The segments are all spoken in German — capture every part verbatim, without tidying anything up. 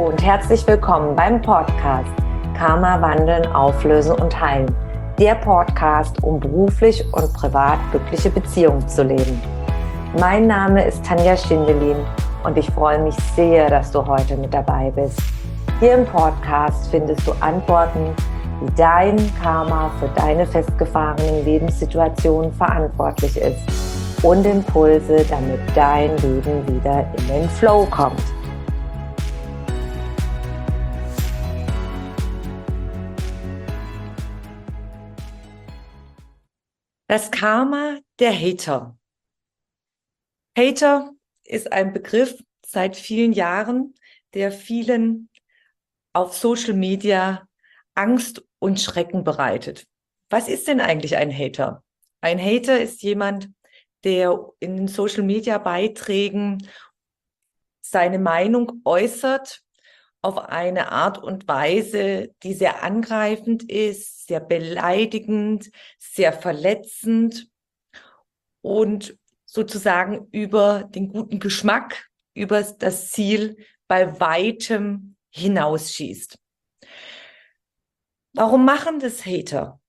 und herzlich willkommen beim Podcast Karma wandeln, auflösen und heilen. Der Podcast, um beruflich und privat glückliche Beziehungen zu leben. Mein Name ist Tanja Schindelin und ich freue mich sehr, dass du heute mit dabei bist. Hier im Podcast findest du Antworten, wie dein Karma für deine festgefahrenen Lebenssituationen verantwortlich ist und Impulse, damit dein Leben wieder in den Flow kommt. Das Karma der Hater. Hater ist ein Begriff seit vielen Jahren, der vielen auf Social Media Angst und Schrecken bereitet. Was ist denn eigentlich ein Hater? Ein Hater ist jemand, der in den Social Media Beiträgen seine Meinung äußert auf eine Art und Weise, die sehr angreifend ist, sehr beleidigend, sehr verletzend und sozusagen über den guten Geschmack, über das Ziel bei weitem hinausschießt. Warum machen das Hater?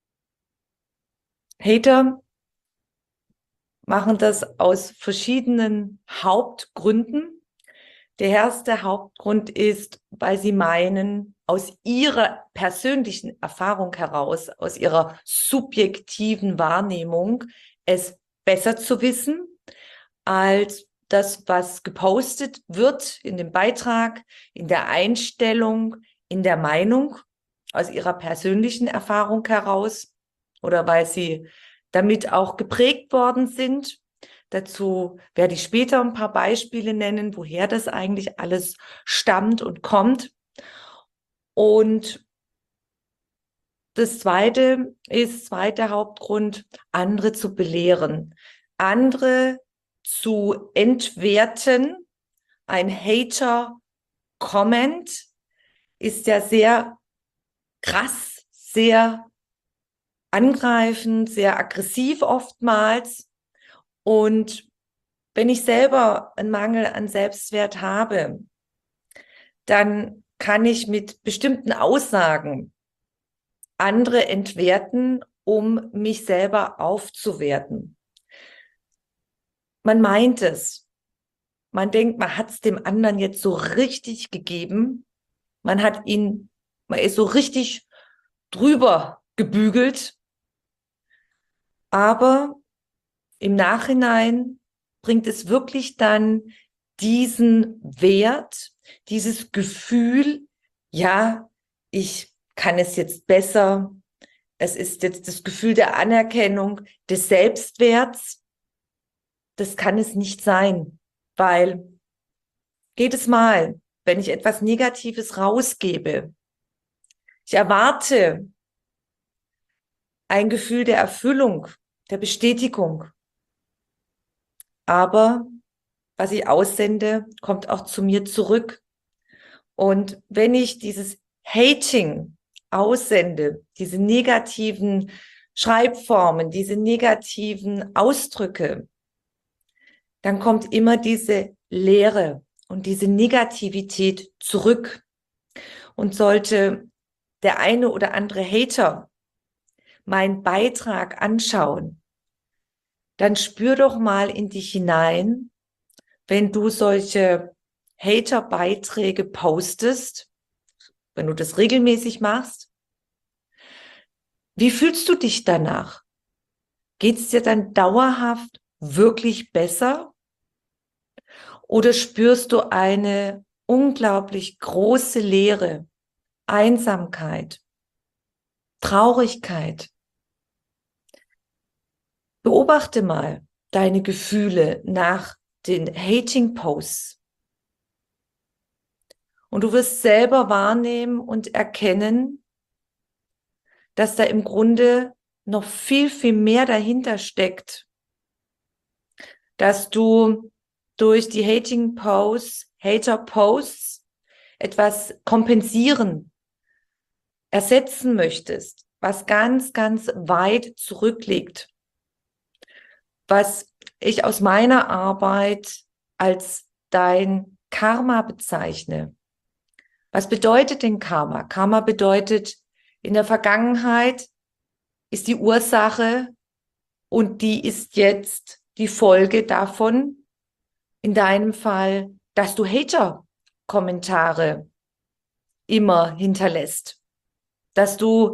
Hater machen das aus verschiedenen Hauptgründen. Der erste Hauptgrund ist, weil sie meinen, aus ihrer persönlichen Erfahrung heraus, aus ihrer subjektiven Wahrnehmung, es besser zu wissen als das, was gepostet wird in dem Beitrag, in der Einstellung, in der Meinung, aus ihrer persönlichen Erfahrung heraus oder weil sie damit auch geprägt worden sind. Dazu werde ich später ein paar Beispiele nennen, woher das eigentlich alles stammt und kommt. Und das zweite ist, zweiter Hauptgrund, andere zu belehren, andere zu entwerten. Ein Hater-Comment ist ja sehr krass, sehr angreifend, sehr aggressiv oftmals. Und wenn ich selber einen Mangel an Selbstwert habe, dann kann ich mit bestimmten Aussagen andere entwerten, um mich selber aufzuwerten. Man meint es. Man denkt, man hat es dem anderen jetzt so richtig gegeben. Man hat ihn, man ist so richtig drüber gebügelt. Aber im Nachhinein bringt es wirklich dann diesen Wert, dieses Gefühl, ja, ich kann es jetzt besser. Es ist jetzt das Gefühl der Anerkennung, des Selbstwerts. Das kann es nicht sein, weil jedes Mal, wenn ich etwas Negatives rausgebe, ich erwarte ein Gefühl der Erfüllung, der Bestätigung. Aber was ich aussende, kommt auch zu mir zurück. Und wenn ich dieses Hating aussende, diese negativen Schreibformen, diese negativen Ausdrücke, dann kommt immer diese Leere und diese Negativität zurück. Und sollte der eine oder andere Hater meinen Beitrag anschauen, dann spür doch mal in dich hinein, wenn du solche Hater-Beiträge postest, wenn du das regelmäßig machst. Wie fühlst du dich danach? Geht es dir dann dauerhaft wirklich besser? Oder spürst du eine unglaublich große Leere, Einsamkeit, Traurigkeit? Beobachte mal deine Gefühle nach den Hating-Posts. Und du wirst selber wahrnehmen und erkennen, dass da im Grunde noch viel, viel mehr dahinter steckt, dass du durch die Hating-Posts, Hater-Posts etwas kompensieren, ersetzen möchtest, was ganz, ganz weit zurückliegt, was ich aus meiner Arbeit als dein Karma bezeichne. Was bedeutet denn Karma? Karma bedeutet, in der Vergangenheit ist die Ursache und die ist jetzt die Folge davon, in deinem Fall, dass du Hater-Kommentare immer hinterlässt, dass du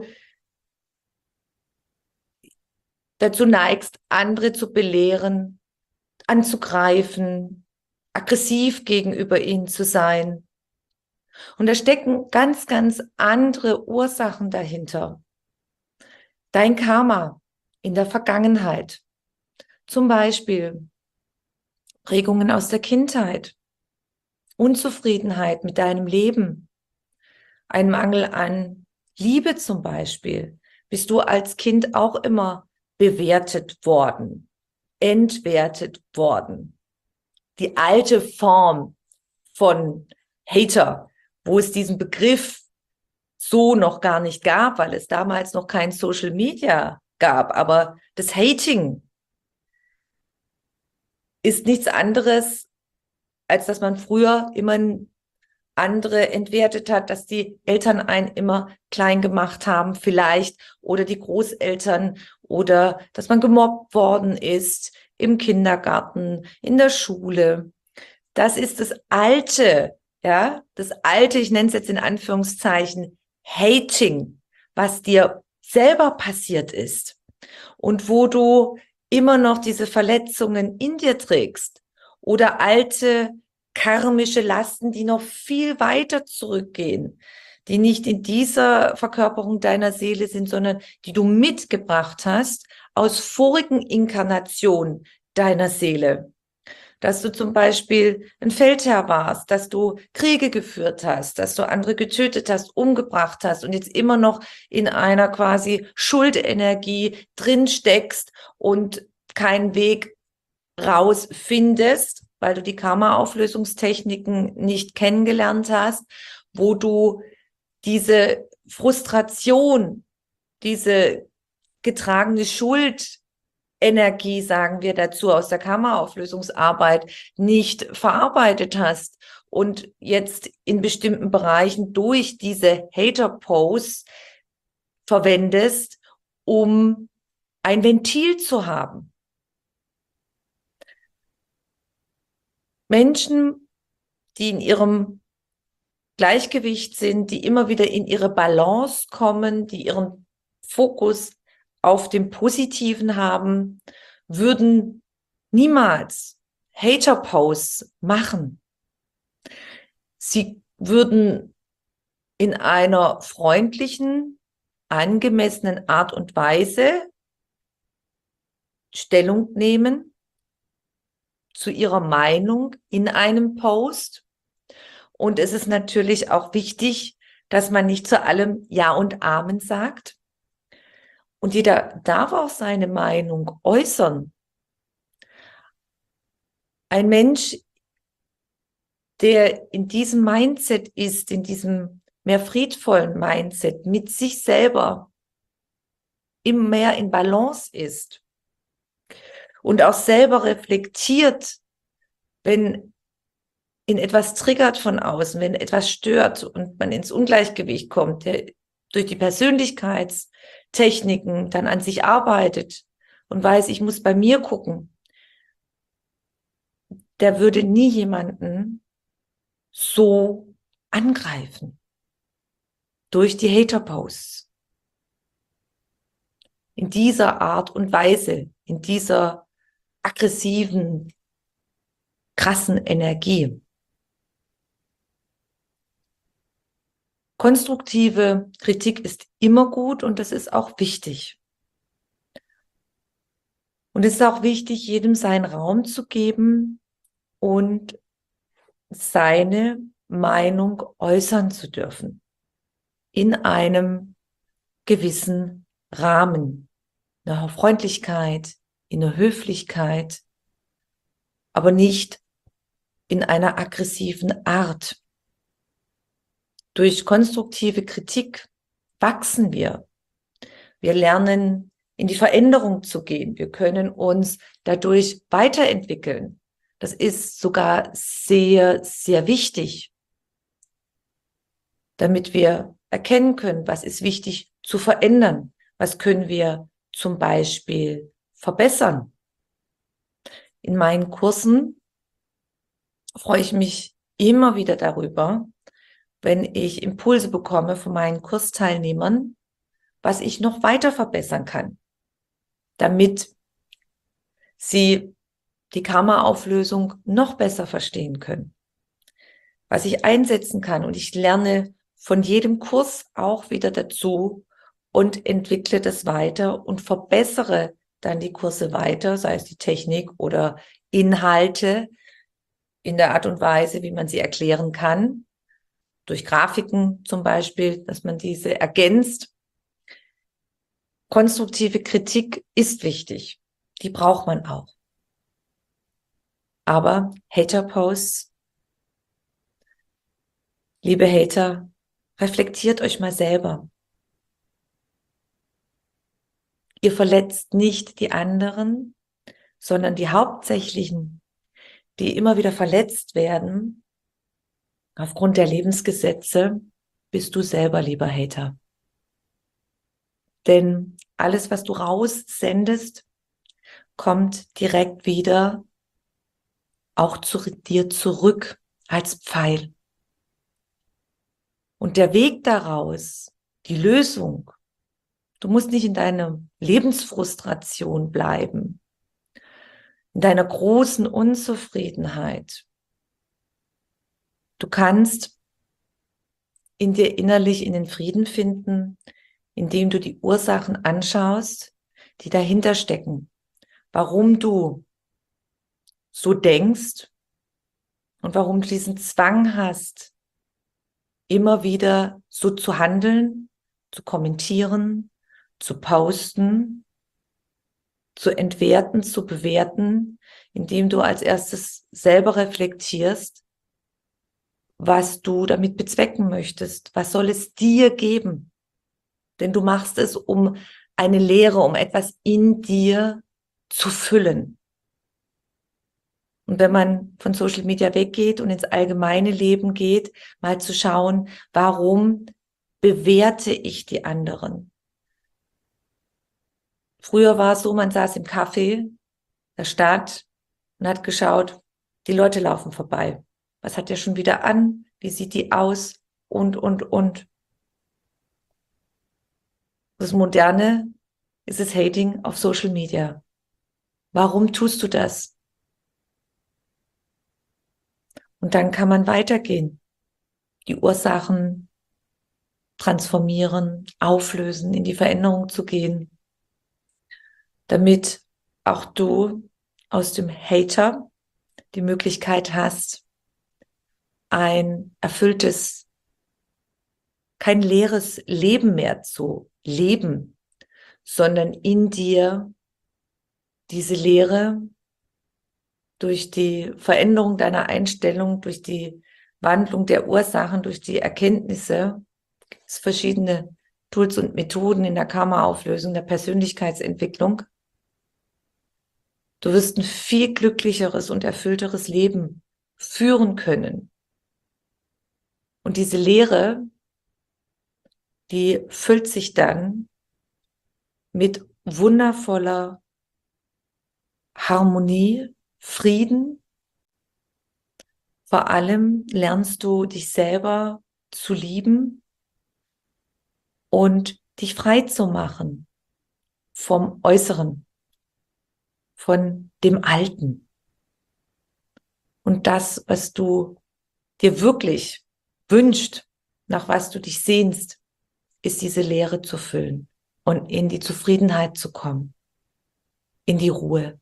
dazu neigst, andere zu belehren, anzugreifen, aggressiv gegenüber ihnen zu sein. Und da stecken ganz, ganz andere Ursachen dahinter. Dein Karma in der Vergangenheit, zum Beispiel Prägungen aus der Kindheit, Unzufriedenheit mit deinem Leben, ein Mangel an Liebe zum Beispiel. Bist du als Kind auch immer bewertet worden, entwertet worden? Die alte Form von Hater, wo es diesen Begriff so noch gar nicht gab, weil es damals noch kein Social Media gab. Aber das Hating ist nichts anderes, als dass man früher immer andere entwertet hat, dass die Eltern einen immer klein gemacht haben vielleicht oder die Großeltern oder dass man gemobbt worden ist im Kindergarten, in der Schule. Das ist das alte, ja, das alte, ich nenne es jetzt in Anführungszeichen, Hating, was dir selber passiert ist und wo du immer noch diese Verletzungen in dir trägst oder alte karmische Lasten, die noch viel weiter zurückgehen, die nicht in dieser Verkörperung deiner Seele sind, sondern die du mitgebracht hast aus vorigen Inkarnationen deiner Seele. Dass du zum Beispiel ein Feldherr warst, dass du Kriege geführt hast, dass du andere getötet hast, umgebracht hast und jetzt immer noch in einer quasi Schuldenergie drin steckst und keinen Weg raus findest, weil du die Karma-Auflösungstechniken nicht kennengelernt hast, wo du diese Frustration, diese getragene Schuldenergie, sagen wir dazu, aus der Karma-Auflösungsarbeit nicht verarbeitet hast und jetzt in bestimmten Bereichen durch diese Hater-Posts verwendest, um ein Ventil zu haben. Menschen, die in ihrem Gleichgewicht sind, die immer wieder in ihre Balance kommen, die ihren Fokus auf dem Positiven haben, würden niemals Hater-Posts machen. Sie würden in einer freundlichen, angemessenen Art und Weise Stellung nehmen zu ihrer Meinung in einem Post. Und es ist natürlich auch wichtig, dass man nicht zu allem Ja und Amen sagt. Und jeder darf auch seine Meinung äußern. Ein Mensch, der in diesem Mindset ist, in diesem mehr friedvollen Mindset, mit sich selber immer mehr in Balance ist und auch selber reflektiert, wenn in etwas triggert von außen, wenn etwas stört und man ins Ungleichgewicht kommt, der durch die Persönlichkeitstechniken dann an sich arbeitet und weiß, ich muss bei mir gucken, der würde nie jemanden so angreifen durch die Hater-Posts. In dieser Art und Weise, in dieser aggressiven, krassen Energie. Konstruktive Kritik ist immer gut und das ist auch wichtig. Und es ist auch wichtig, jedem seinen Raum zu geben und seine Meinung äußern zu dürfen. In einem gewissen Rahmen. In einer Freundlichkeit, in einer Höflichkeit, aber nicht in einer aggressiven Art. Durch konstruktive Kritik wachsen wir. Wir lernen, in die Veränderung zu gehen. Wir können uns dadurch weiterentwickeln. Das ist sogar sehr, sehr wichtig. damit wir erkennen können, was ist wichtig zu verändern, was können wir zum Beispiel verbessern. In meinen Kursen freue ich mich immer wieder darüber, wenn ich Impulse bekomme von meinen Kursteilnehmern, was ich noch weiter verbessern kann, damit sie die Karma-Auflösung noch besser verstehen können, was ich einsetzen kann. Und ich lerne von jedem Kurs auch wieder dazu und entwickle das weiter und verbessere dann die Kurse weiter, sei es die Technik oder Inhalte in der Art und Weise, wie man sie erklären kann, durch Grafiken zum Beispiel, dass man diese ergänzt. Konstruktive Kritik ist wichtig, die braucht man auch. Aber Hater-Posts, liebe Hater, reflektiert euch mal selber. Ihr verletzt nicht die anderen, sondern die Hauptsächlichen, die immer wieder verletzt werden, aufgrund der Lebensgesetze, bist du selber, lieber Hater. Denn alles, was du raussendest, kommt direkt wieder auch zu dir zurück als Pfeil. Und der Weg daraus, die Lösung, du musst nicht in deiner Lebensfrustration bleiben, in deiner großen Unzufriedenheit. Du kannst in dir innerlich in den Frieden finden, indem du die Ursachen anschaust, die dahinter stecken, warum du so denkst und warum du diesen Zwang hast, immer wieder so zu handeln, zu kommentieren, zu posten, zu entwerten, zu bewerten, indem du als erstes selber reflektierst, was du damit bezwecken möchtest. Was soll es dir geben? Denn du machst es, um eine Leere, um etwas in dir zu füllen. Und wenn man von Social Media weggeht und ins allgemeine Leben geht, mal zu schauen, warum bewerte ich die anderen? Früher war es so, man saß im Café der Stadt und hat geschaut, die Leute laufen vorbei. Was hat der schon wieder an? Wie sieht die aus? Und, und, und. Das Moderne ist das Hating auf Social Media. Warum tust du das? Und dann kann man weitergehen. Die Ursachen transformieren, auflösen, in die Veränderung zu gehen, damit auch du aus dem Hater die Möglichkeit hast, ein erfülltes, kein leeres Leben mehr zu leben, sondern in dir diese Leere durch die Veränderung deiner Einstellung, durch die Wandlung der Ursachen, durch die Erkenntnisse, es verschiedene Tools und Methoden in der Karma-Auflösung, der Persönlichkeitsentwicklung. Du wirst ein viel glücklicheres und erfüllteres Leben führen können. Und diese Leere, die füllt sich dann mit wundervoller Harmonie, Frieden. Vor allem lernst du dich selber zu lieben und dich frei zu machen vom Äußeren, von dem Alten. Und das, was du dir wirklich wünschst, nach was du dich sehnst, ist diese Leere zu füllen und in die Zufriedenheit zu kommen, in die Ruhe.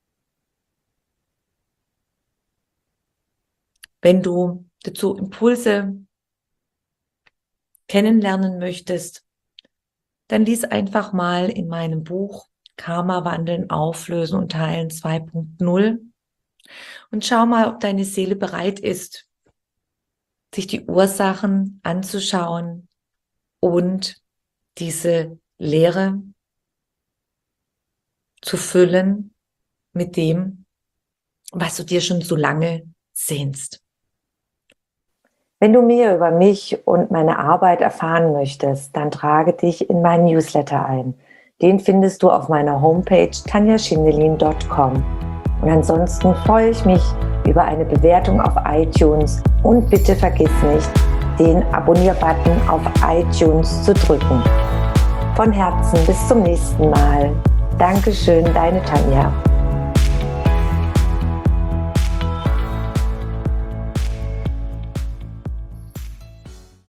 Wenn du dazu Impulse kennenlernen möchtest, dann lies einfach mal in meinem Buch Karma wandeln, auflösen und teilen zwei Punkt null und schau mal, ob deine Seele bereit ist, sich die Ursachen anzuschauen und diese Leere zu füllen mit dem, was du dir schon so lange sehnst. Wenn du mehr über mich und meine Arbeit erfahren möchtest, dann trage dich in meinen Newsletter ein. Den findest du auf meiner Homepage tanja schindelin punkt com. Und ansonsten freue ich mich über eine Bewertung auf iTunes und bitte vergiss nicht, den Abonnier-Button auf iTunes zu drücken. Von Herzen bis zum nächsten Mal. Dankeschön, deine Tanja.